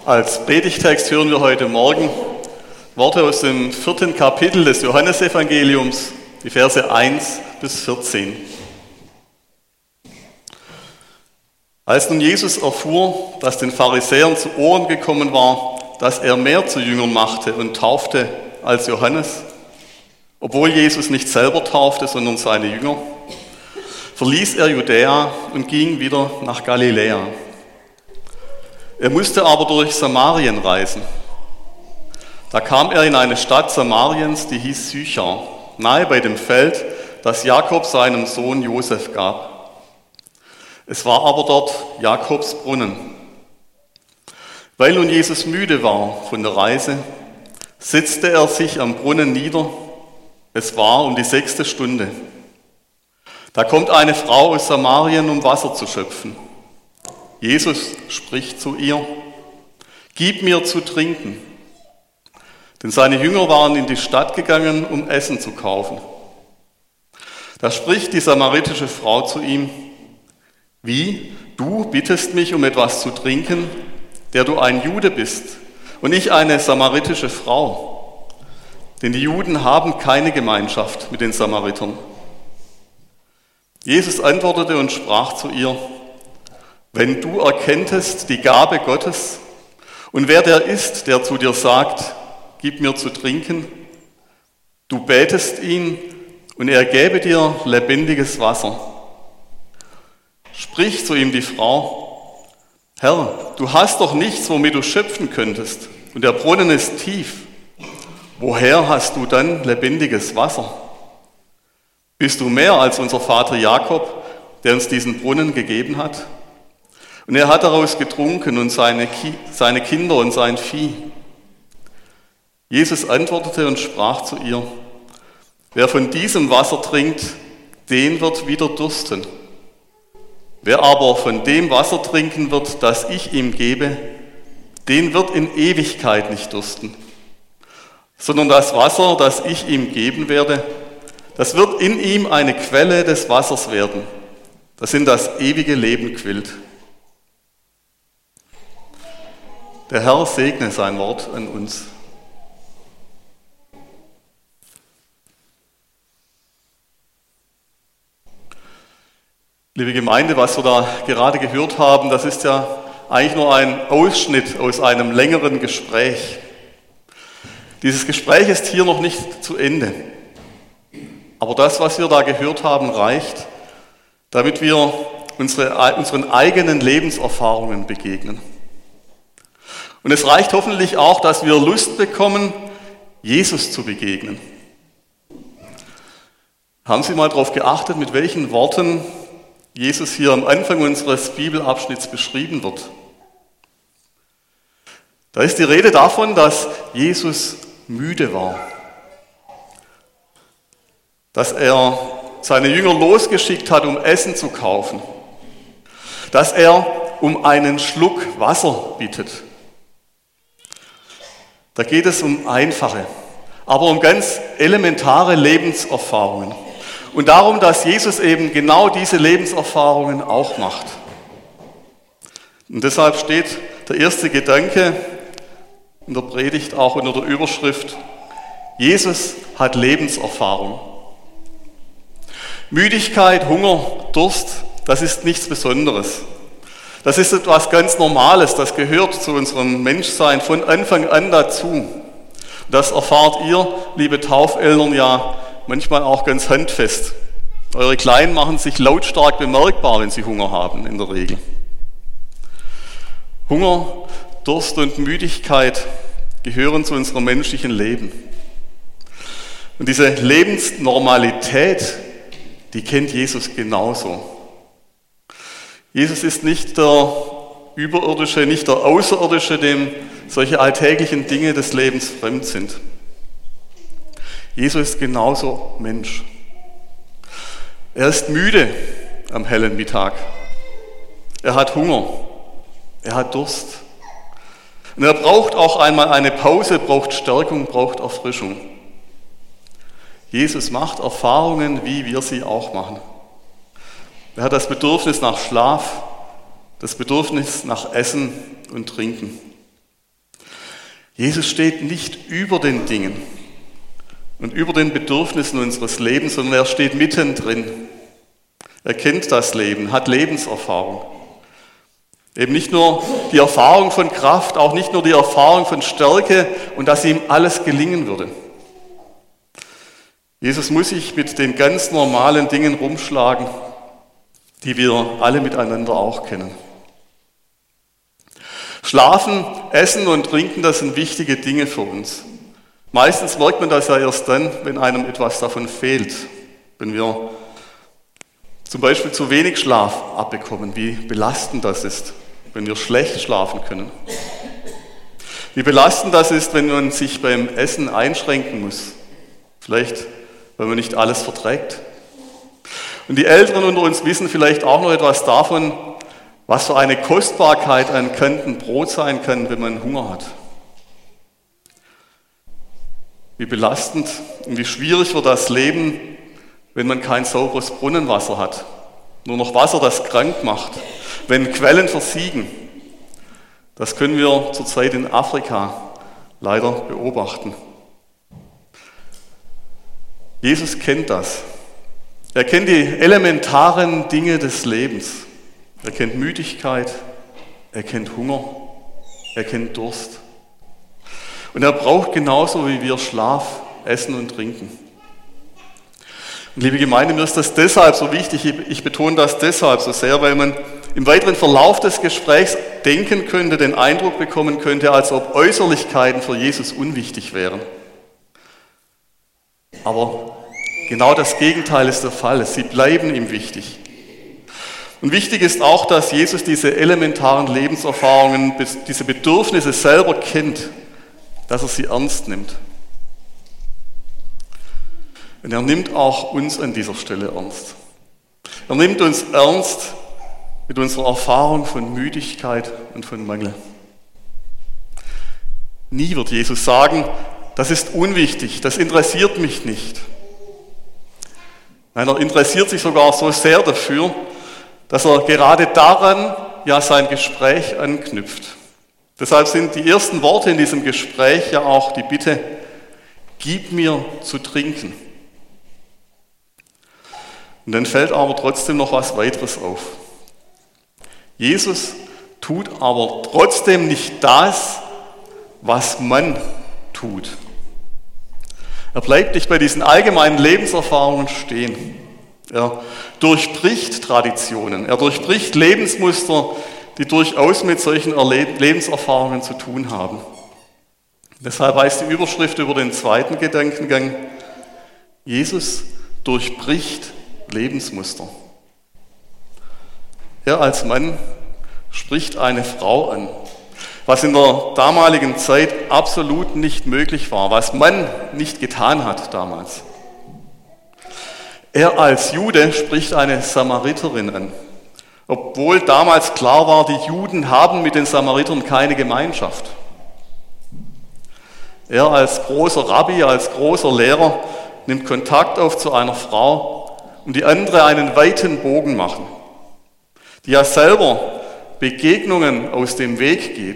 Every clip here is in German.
Als Predigtext hören wir heute Morgen Worte aus dem 4. Kapitel des Johannesevangeliums, die Verse 1 bis 14. Als nun Jesus erfuhr, dass den Pharisäern zu Ohren gekommen war, dass er mehr zu Jüngern machte und taufte als Johannes, obwohl Jesus nicht selber taufte, sondern seine Jünger, verließ er Judäa und ging wieder nach Galiläa. Er musste aber durch Samarien reisen. Da kam er in eine Stadt Samariens, die hieß Sychar, nahe bei dem Feld, das Jakob seinem Sohn Josef gab. Es war aber dort Jakobs Brunnen. Weil nun Jesus müde war von der Reise, setzte er sich am Brunnen nieder. Es war um die 6. Stunde. Da kommt eine Frau aus Samarien, um Wasser zu schöpfen. Jesus spricht zu ihr: Gib mir zu trinken. Denn seine Jünger waren in die Stadt gegangen, um Essen zu kaufen. Da spricht die samaritische Frau zu ihm: Wie, du bittest mich um etwas zu trinken, der du ein Jude bist und ich eine samaritische Frau? Denn die Juden haben keine Gemeinschaft mit den Samaritern. Jesus antwortete und sprach zu ihr: Wenn du erkenntest die Gabe Gottes und wer der ist, der zu dir sagt, gib mir zu trinken, du betest ihn und er gäbe dir lebendiges Wasser. Spricht zu ihm die Frau: Herr, du hast doch nichts, womit du schöpfen könntest, und der Brunnen ist tief. Woher hast du dann lebendiges Wasser? Bist du mehr als unser Vater Jakob, der uns diesen Brunnen gegeben hat? Und er hat daraus getrunken und seine Kinder und sein Vieh. Jesus antwortete und sprach zu ihr: Wer von diesem Wasser trinkt, den wird wieder dursten. Wer aber von dem Wasser trinken wird, das ich ihm gebe, den wird in Ewigkeit nicht dursten. Sondern das Wasser, das ich ihm geben werde, das wird in ihm eine Quelle des Wassers werden, das in das ewige Leben quillt. Der Herr segne sein Wort an uns. Liebe Gemeinde, was wir da gerade gehört haben, das ist ja eigentlich nur ein Ausschnitt aus einem längeren Gespräch. Dieses Gespräch ist hier noch nicht zu Ende. Aber das, was wir da gehört haben, reicht, damit wir unseren eigenen Lebenserfahrungen begegnen. Und es reicht hoffentlich auch, dass wir Lust bekommen, Jesus zu begegnen. Haben Sie mal darauf geachtet, mit welchen Worten Jesus hier am Anfang unseres Bibelabschnitts beschrieben wird? Da ist die Rede davon, dass Jesus müde war. Dass er seine Jünger losgeschickt hat, um Essen zu kaufen. Dass er um einen Schluck Wasser bittet. Da geht es um einfache, aber um ganz elementare Lebenserfahrungen. Und darum, dass Jesus eben genau diese Lebenserfahrungen auch macht. Und deshalb steht der erste Gedanke in der Predigt auch unter der Überschrift: Jesus hat Lebenserfahrung. Müdigkeit, Hunger, Durst, das ist nichts Besonderes. Das ist etwas ganz Normales, das gehört zu unserem Menschsein von Anfang an dazu. Das erfahrt ihr, liebe Taufeltern, ja manchmal auch ganz handfest. Eure Kleinen machen sich lautstark bemerkbar, wenn sie Hunger haben, in der Regel. Hunger, Durst und Müdigkeit gehören zu unserem menschlichen Leben. Und diese Lebensnormalität, die kennt Jesus genauso. Jesus ist nicht der Überirdische, nicht der Außerirdische, dem solche alltäglichen Dinge des Lebens fremd sind. Jesus ist genauso Mensch. Er ist müde am hellen Mittag. Er hat Hunger. Er hat Durst. Und er braucht auch einmal eine Pause, braucht Stärkung, braucht Erfrischung. Jesus macht Erfahrungen, wie wir sie auch machen. Er hat das Bedürfnis nach Schlaf, das Bedürfnis nach Essen und Trinken. Jesus steht nicht über den Dingen und über den Bedürfnissen unseres Lebens, sondern er steht mittendrin. Er kennt das Leben, hat Lebenserfahrung. Eben nicht nur die Erfahrung von Kraft, auch nicht nur die Erfahrung von Stärke und dass ihm alles gelingen würde. Jesus muss sich mit den ganz normalen Dingen rumschlagen, die wir alle miteinander auch kennen. Schlafen, Essen und Trinken, das sind wichtige Dinge für uns. Meistens merkt man das ja erst dann, wenn einem etwas davon fehlt. Wenn wir zum Beispiel zu wenig Schlaf abbekommen, wie belastend das ist, wenn wir schlecht schlafen können. Wie belastend das ist, wenn man sich beim Essen einschränken muss. Vielleicht, weil man nicht alles verträgt. Und die Älteren unter uns wissen vielleicht auch noch etwas davon, was für eine Kostbarkeit ein Kantenbrot sein kann, wenn man Hunger hat. Wie belastend und wie schwierig wird das Leben, wenn man kein sauberes Brunnenwasser hat. Nur noch Wasser, das krank macht. Wenn Quellen versiegen. Das können wir zurzeit in Afrika leider beobachten. Jesus kennt das. Er kennt die elementaren Dinge des Lebens. Er kennt Müdigkeit, er kennt Hunger, er kennt Durst. Und er braucht genauso wie wir Schlaf, Essen und Trinken. Und liebe Gemeinde, mir ist das deshalb so wichtig, ich betone das deshalb so sehr, weil man im weiteren Verlauf des Gesprächs denken könnte, den Eindruck bekommen könnte, als ob Äußerlichkeiten für Jesus unwichtig wären. Aber genau das Gegenteil ist der Fall. Sie bleiben ihm wichtig. Und wichtig ist auch, dass Jesus diese elementaren Lebenserfahrungen, diese Bedürfnisse selber kennt, dass er sie ernst nimmt. Und er nimmt auch uns an dieser Stelle ernst. Er nimmt uns ernst mit unserer Erfahrung von Müdigkeit und von Mangel. Nie wird Jesus sagen, das ist unwichtig, das interessiert mich nicht. Nein, er interessiert sich sogar so sehr dafür, dass er gerade daran ja sein Gespräch anknüpft. Deshalb sind die ersten Worte in diesem Gespräch ja auch die Bitte, gib mir zu trinken. Und dann fällt aber trotzdem noch was weiteres auf. Jesus tut aber trotzdem nicht das, was man tut. Er bleibt nicht bei diesen allgemeinen Lebenserfahrungen stehen. Er durchbricht Traditionen, er durchbricht Lebensmuster, die durchaus mit solchen Lebenserfahrungen zu tun haben. Deshalb heißt die Überschrift über den zweiten Gedankengang, Jesus durchbricht Lebensmuster. Er als Mann spricht eine Frau an, was in der damaligen Zeit absolut nicht möglich war, was man nicht getan hat damals. Er als Jude spricht eine Samariterin an, obwohl damals klar war, die Juden haben mit den Samaritern keine Gemeinschaft. Er als großer Rabbi, als großer Lehrer nimmt Kontakt auf zu einer Frau und die andere einen weiten Bogen machen, die ja selber Begegnungen aus dem Weg geht.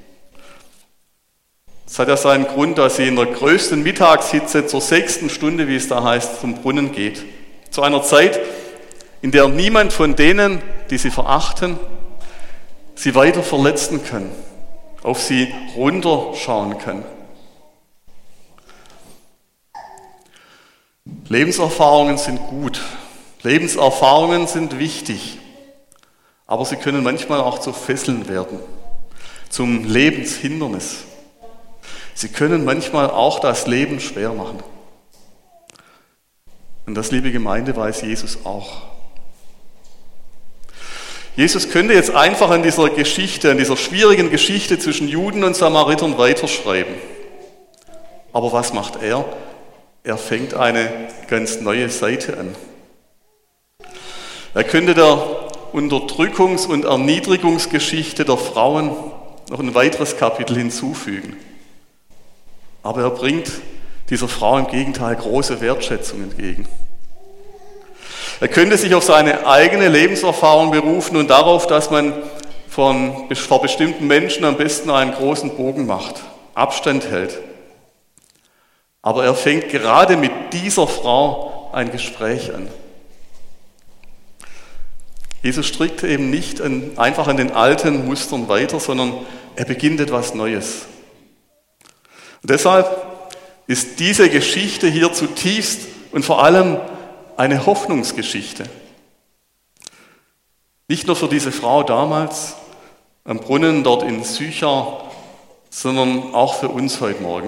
Das hat ja seinen Grund, dass sie in der größten Mittagshitze zur 6. Stunde, wie es da heißt, zum Brunnen geht. Zu einer Zeit, in der niemand von denen, die sie verachten, sie weiter verletzen kann, auf sie runterschauen kann. Lebenserfahrungen sind gut, Lebenserfahrungen sind wichtig, aber sie können manchmal auch zu Fesseln werden, zum Lebenshindernis. Sie können manchmal auch das Leben schwer machen. Und das, liebe Gemeinde, weiß Jesus auch. Jesus könnte jetzt einfach an dieser Geschichte, an dieser schwierigen Geschichte zwischen Juden und Samaritern weiterschreiben. Aber was macht er? Er fängt eine ganz neue Seite an. Er könnte der Unterdrückungs- und Erniedrigungsgeschichte der Frauen noch ein weiteres Kapitel hinzufügen. Aber er bringt dieser Frau im Gegenteil große Wertschätzung entgegen. Er könnte sich auf seine eigene Lebenserfahrung berufen und darauf, dass man vor bestimmten Menschen am besten einen großen Bogen macht. Abstand hält. Aber er fängt gerade mit dieser Frau ein Gespräch an. Jesus strickt eben nicht einfach an den alten Mustern weiter, sondern er beginnt etwas Neues. Und deshalb ist diese Geschichte hier zutiefst und vor allem eine Hoffnungsgeschichte. Nicht nur für diese Frau damals am Brunnen dort in Sychar, sondern auch für uns heute Morgen.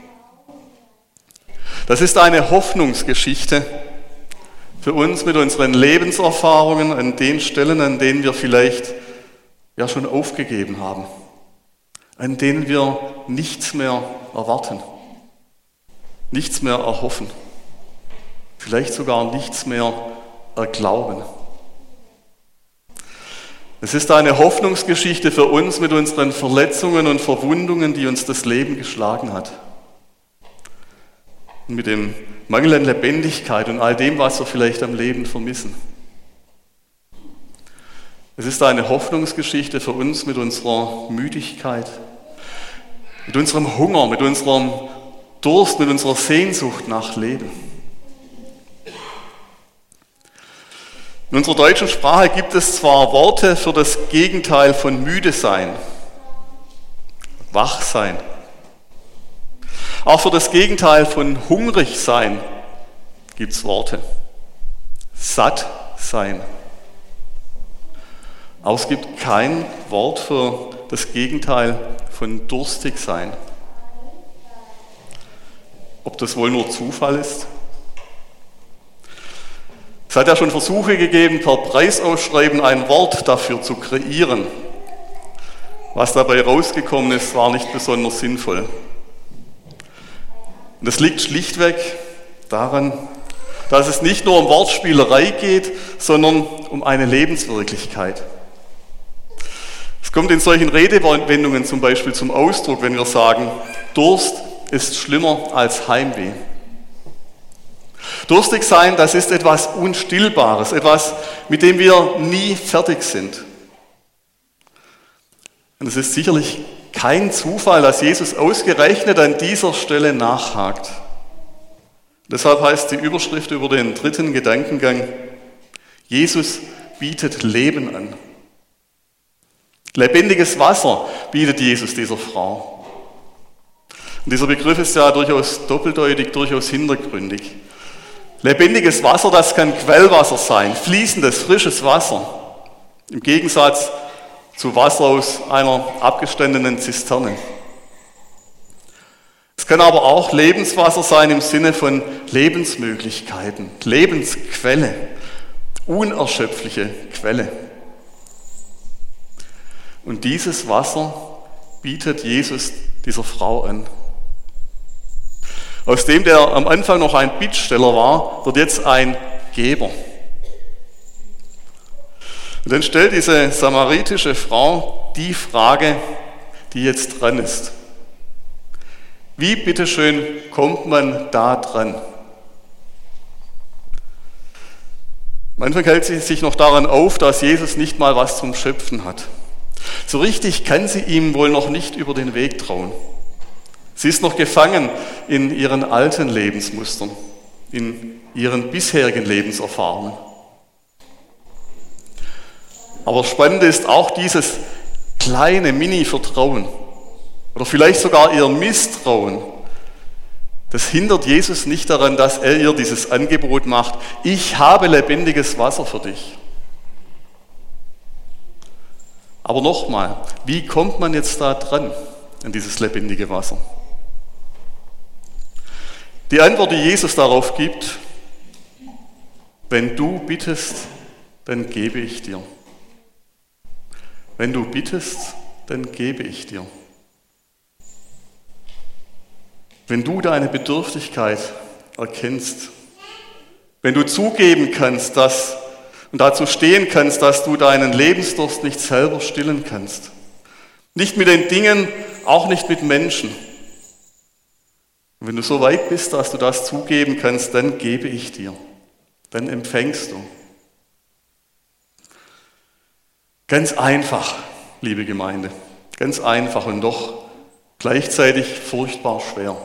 Das ist eine Hoffnungsgeschichte für uns mit unseren Lebenserfahrungen an den Stellen, an denen wir vielleicht ja schon aufgegeben haben, an denen wir nichts mehr erwarten, nichts mehr erhoffen, vielleicht sogar nichts mehr erglauben. Es ist eine Hoffnungsgeschichte für uns mit unseren Verletzungen und Verwundungen, die uns das Leben geschlagen hat. Und mit dem Mangel an Lebendigkeit und all dem, was wir vielleicht am Leben vermissen. Es ist eine Hoffnungsgeschichte für uns mit unserer Müdigkeit, mit unserem Hunger, mit unserem Durst, mit unserer Sehnsucht nach Leben. In unserer deutschen Sprache gibt es zwar Worte für das Gegenteil von müde sein, wach sein. Auch für das Gegenteil von hungrig sein gibt es Worte. Satt sein. Aber es gibt kein Wort für das Gegenteil von durstig sein. Ob das wohl nur Zufall ist? Es hat ja schon Versuche gegeben, per Preisausschreiben ein Wort dafür zu kreieren. Was dabei rausgekommen ist, war nicht besonders sinnvoll. Und das liegt schlichtweg daran, dass es nicht nur um Wortspielerei geht, sondern um eine Lebenswirklichkeit. Es kommt in solchen Redewendungen zum Beispiel zum Ausdruck, wenn wir sagen, Durst ist schlimmer als Heimweh. Durstig sein, das ist etwas Unstillbares, etwas, mit dem wir nie fertig sind. Und es ist sicherlich kein Zufall, dass Jesus ausgerechnet an dieser Stelle nachhakt. Deshalb heißt die Überschrift über den dritten Gedankengang, Jesus bietet Leben an. Lebendiges Wasser bietet Jesus dieser Frau. Und dieser Begriff ist ja durchaus doppeldeutig, durchaus hintergründig. Lebendiges Wasser, das kann Quellwasser sein, fließendes, frisches Wasser. Im Gegensatz zu Wasser aus einer abgestandenen Zisterne. Es kann aber auch Lebenswasser sein im Sinne von Lebensmöglichkeiten, Lebensquelle, unerschöpfliche Quelle. Und dieses Wasser bietet Jesus dieser Frau an. Aus dem, der am Anfang noch ein Bittsteller war, wird jetzt ein Geber. Und dann stellt diese samaritische Frau die Frage, die jetzt dran ist. Wie, bitteschön, kommt man da dran? Manchmal hält sie sich noch daran auf, dass Jesus nicht mal was zum Schöpfen hat. So richtig kann sie ihm wohl noch nicht über den Weg trauen. Sie ist noch gefangen in ihren alten Lebensmustern, in ihren bisherigen Lebenserfahrungen. Aber spannend ist auch dieses kleine Mini-Vertrauen oder vielleicht sogar ihr Misstrauen. Das hindert Jesus nicht daran, dass er ihr dieses Angebot macht. Ich habe lebendiges Wasser für dich. Aber nochmal, wie kommt man jetzt da dran an dieses lebendige Wasser? Die Antwort, die Jesus darauf gibt, wenn du bittest, dann gebe ich dir. Wenn du bittest, dann gebe ich dir. Wenn du deine Bedürftigkeit erkennst, wenn du zugeben kannst, und dazu stehen kannst, dass du deinen Lebensdurst nicht selber stillen kannst. Nicht mit den Dingen, auch nicht mit Menschen. Und wenn du so weit bist, dass du das zugeben kannst, dann gebe ich dir. Dann empfängst du. Ganz einfach, liebe Gemeinde. Ganz einfach und doch gleichzeitig furchtbar schwer.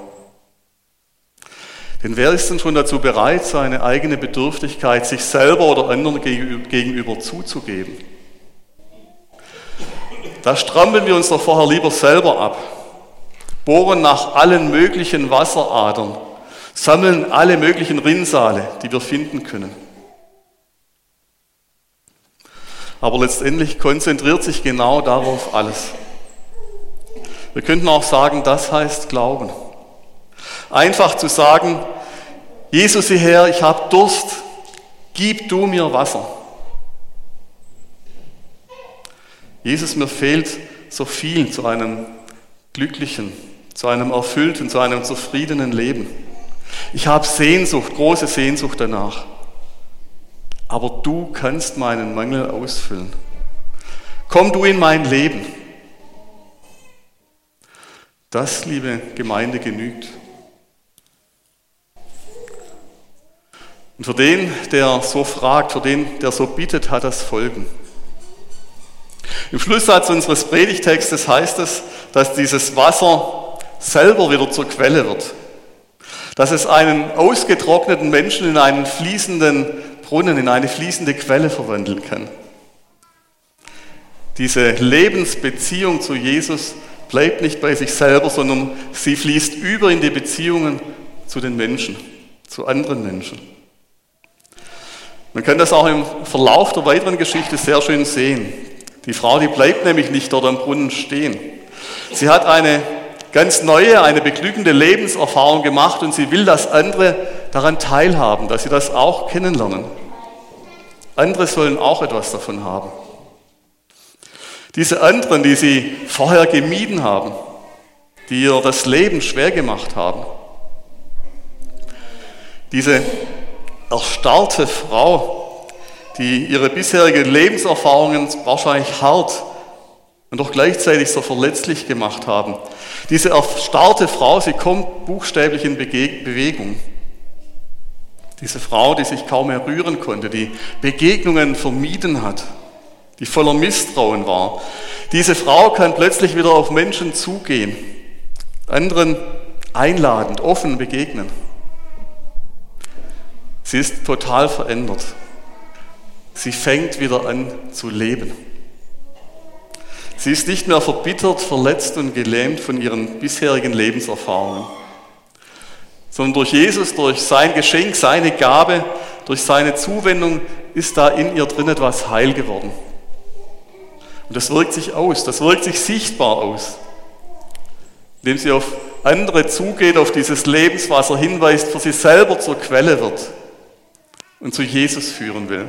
Denn wer ist denn schon dazu bereit, seine eigene Bedürftigkeit sich selber oder anderen gegenüber zuzugeben? Da strampeln wir uns doch vorher lieber selber ab, bohren nach allen möglichen Wasseradern, sammeln alle möglichen Rinnsale, die wir finden können. Aber letztendlich konzentriert sich genau darauf alles. Wir könnten auch sagen, das heißt Glauben. Einfach zu sagen, Jesus, sieh her, ich habe Durst, gib du mir Wasser. Jesus, mir fehlt so viel zu einem glücklichen, zu einem erfüllten, zu einem zufriedenen Leben. Ich habe Sehnsucht, große Sehnsucht danach. Aber du kannst meinen Mangel ausfüllen. Komm du in mein Leben. Das, liebe Gemeinde, genügt. Und für den, der so fragt, für den, der so bittet, hat das Folgen. Im Schlusssatz unseres Predigtextes heißt es, dass dieses Wasser selber wieder zur Quelle wird. Dass es einen ausgetrockneten Menschen in einen fließenden Brunnen, in eine fließende Quelle verwandeln kann. Diese Lebensbeziehung zu Jesus bleibt nicht bei sich selber, sondern sie fließt über in die Beziehungen zu den Menschen, zu anderen Menschen. Man kann das auch im Verlauf der weiteren Geschichte sehr schön sehen. Die Frau, die bleibt nämlich nicht dort am Brunnen stehen. Sie hat eine ganz neue, eine beglückende Lebenserfahrung gemacht und sie will, dass andere daran teilhaben, dass sie das auch kennenlernen. Andere sollen auch etwas davon haben. Diese anderen, die sie vorher gemieden haben, die ihr das Leben schwer gemacht haben, diese erstarrte Frau, die ihre bisherigen Lebenserfahrungen wahrscheinlich hart und doch gleichzeitig so verletzlich gemacht haben. Diese erstarrte Frau, sie kommt buchstäblich in Bewegung. Diese Frau, die sich kaum mehr rühren konnte, die Begegnungen vermieden hat, die voller Misstrauen war. Diese Frau kann plötzlich wieder auf Menschen zugehen, anderen einladend, offen begegnen. Sie ist total verändert. Sie fängt wieder an zu leben. Sie ist nicht mehr verbittert, verletzt und gelähmt von ihren bisherigen Lebenserfahrungen, sondern durch Jesus, durch sein Geschenk, seine Gabe, durch seine Zuwendung ist da in ihr drin etwas heil geworden. Und das wirkt sich aus, das wirkt sich sichtbar aus, indem sie auf andere zugeht, auf dieses Lebenswasser hinweist, für sie selber zur Quelle wird und zu Jesus führen will.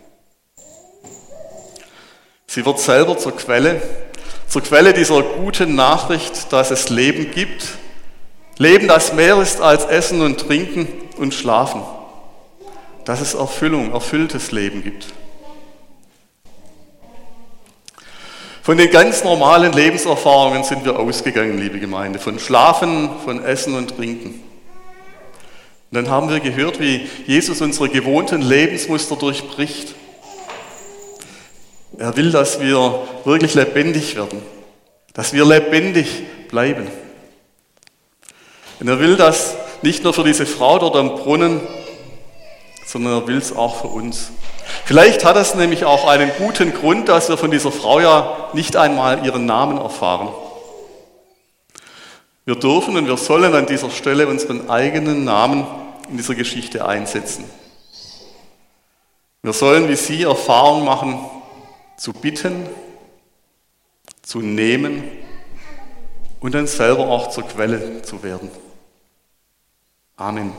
Sie wird selber zur Quelle dieser guten Nachricht, dass es Leben gibt. Leben, das mehr ist als Essen und Trinken und Schlafen. Dass es Erfüllung, erfülltes Leben gibt. Von den ganz normalen Lebenserfahrungen sind wir ausgegangen, liebe Gemeinde. Von Schlafen, von Essen und Trinken. Und dann haben wir gehört, wie Jesus unsere gewohnten Lebensmuster durchbricht. Er will, dass wir wirklich lebendig werden, dass wir lebendig bleiben. Und er will das nicht nur für diese Frau dort am Brunnen, sondern er will es auch für uns. Vielleicht hat es nämlich auch einen guten Grund, dass wir von dieser Frau ja nicht einmal ihren Namen erfahren. Wir dürfen und wir sollen an dieser Stelle unseren eigenen Namen in dieser Geschichte einsetzen. Wir sollen wie sie Erfahrung machen, zu bitten, zu nehmen und dann selber auch zur Quelle zu werden. Amen.